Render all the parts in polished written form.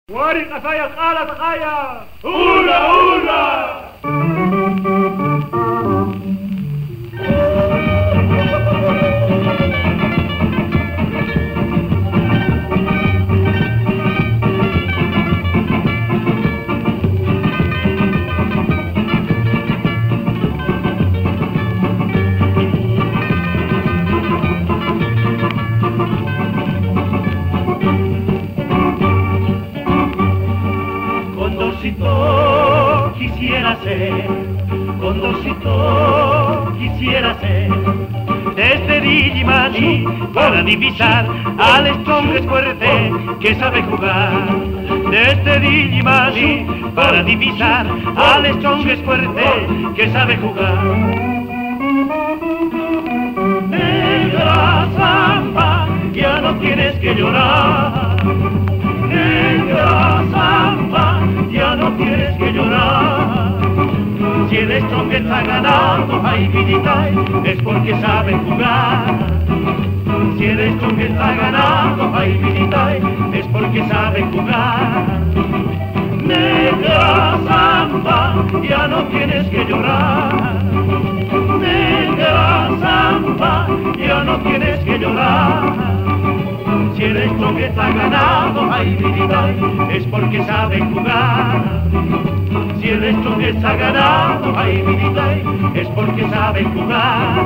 واري قصايا قال تخايا هولا هولا. Condorcito quisiera ser, Condorcito quisiera ser desde Digimani para divisar al strongest fuerte que sabe jugar. Desde Digimani para divisar al strongest fuerte que sabe jugar. Negra Zamba, ya no tienes que llorar. Negra Zamba, ya no tienes que llorar. Si el strongest ha ganado, ay Viditay, es porque sabe jugar. Si el strongest ha ganado, ay Viditay, es porque sabe jugar. Negra Zamba, ya no tienes que llorar. Negra Zamba, ya no tienes que llorar. Si el strongest ha ganado, ay Viditay, es porque sabe jugar. Si el strongest ha ganado, ay Viditay, es porque sabe jugar.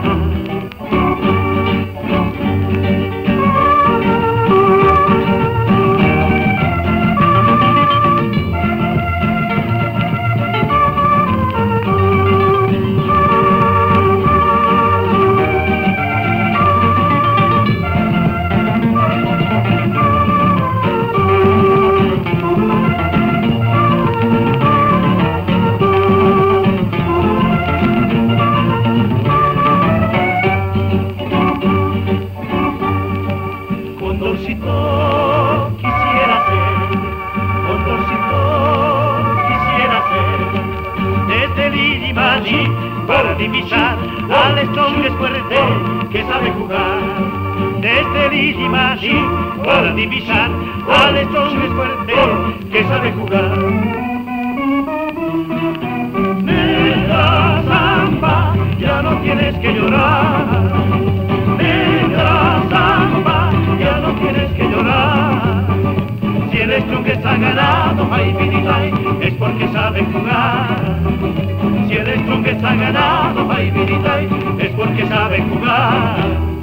Condorcito quisiera ser, Condorcito quisiera ser desde Digimani para divisar al strongest fuerte que sabe jugar. Desde Digimani para divisar al strongest fuerte que sabe jugar. Negra Zamba, ya no tienes que llorar. Negra Zamba, ya no tienes que llorar. Si el strongest ha ganado, ay Viditay, es porque sabe jugar. Si el strongest ha ganado, ay Viditay, es porque sabe jugar.